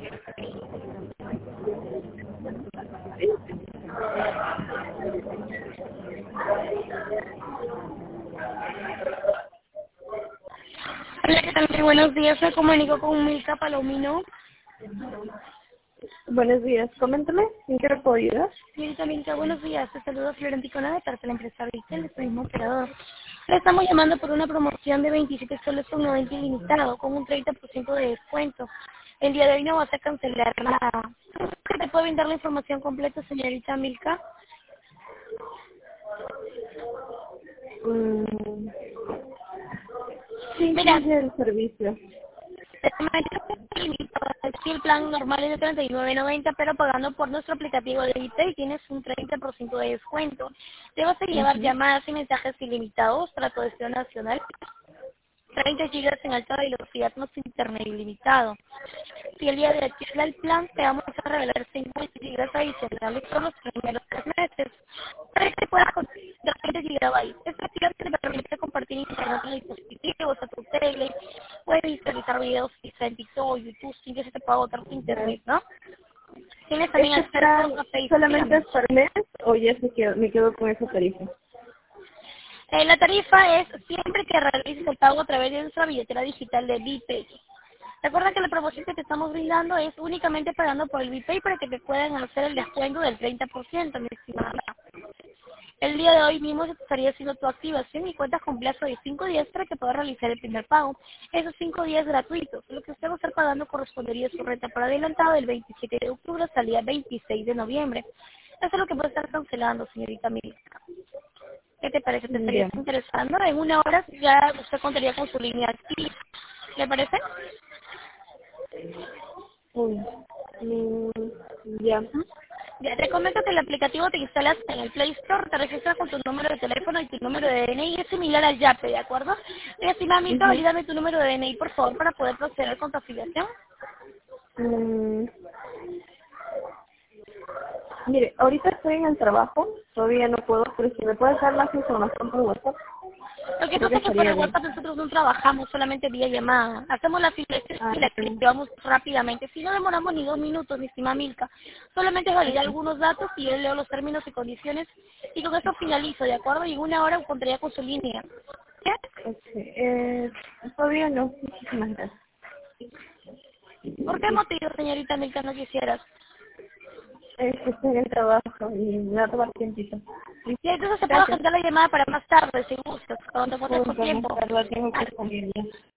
Hola, ¿qué tal? Muy buenos días, me comunico con Milka Palomino. Buenos días, coméntame, ¿en qué le puedo ayudar? Señorita Milka, buenos días, te saludo Florenticona de parte de la empresa Vitel, de turismo operador. Le estamos llamando por una promoción de 27 soles con 90 ilimitado, con un 30% de descuento. El día de hoy no vas a cancelar nada. ¿Te puedo brindar la información completa, señorita Milka? Mm, sí, ¿qué Mira, es el servicio? si el plan normal es de 39.90, pero pagando por nuestro aplicativo de Vitel tienes un 30% de descuento. Te vas a llevar Ujú. llamadas y mensajes ilimitados para tu destino nacional, 30 gigas en alta velocidad más internet ilimitado. Si el día de hoy quieres el plan, te vamos a regalar 50 gigas adicionales por los primeros 3 meses para que puedas conseguir 20 gigabytes. Este plan te permite compartir internet en dispositivos, a tu tele, puedes visualizar videos en TikTok o YouTube sin que se te pueda botar tu internet, ¿no? Tienes también ¿Este acceso plan a Facebook. solamente Dígame. es por mes o ya me quedo con esa tarifa? La tarifa es siempre que realices el pago a través de nuestra billetera digital de BPay. Recuerda que la promoción que te estamos brindando es únicamente pagando por el BPay para que te puedan hacer el descuento del 30%, mi estimada. El día de hoy mismo se te estaría haciendo tu activación y cuentas con plazo de 5 días para que puedas realizar el primer pago. Esos 5 días gratuitos. Lo que usted va a estar pagando correspondería a su renta por adelantado del 27 de octubre hasta el día 26 de noviembre. Eso es lo que puede estar cancelando, señorita Milka. ¿Qué te parece? ¿Te estarías Ya. interesando? En una hora ya usted contaría con su línea activa. ¿Le parece? Uy. Ya. ¿Mm? Ya te comento que el aplicativo te instalas en el Play Store, te registras con tu número de teléfono y tu número de DNI, es similar al YAPE, ¿de acuerdo? Y así, mamita, Ujú. valídame tu número de DNI, por favor, para poder proceder con tu afiliación. Mm, Mire, ahorita estoy en el trabajo, todavía no puedo, pero si me puedes dar más información por WhatsApp, Lo que creo que pasa es que por estaría el bien. WhatsApp nosotros no trabajamos solamente vía llamada. Hacemos la afiliación Ah, y la activamos rápidamente. Si no demoramos ni 2 minutos, mi estimada Milka. Solamente es validar ok. algunos datos y yo leo los términos y condiciones y con eso finalizo, ¿de acuerdo? Y en una hora encontraría con su línea. ¿Qué? Ok. Todavía no, muchísimas gracias. ¿Por qué motivo, señorita Milka, no quisieras? Que estoy en el trabajo y me va a tomar tiempito. Y entonces se puede Gracias. agendar la llamada para más tarde, si gustas, cuando te encuentres con Disculpa, más tiempo. tarde tengo que Ah, salir ya.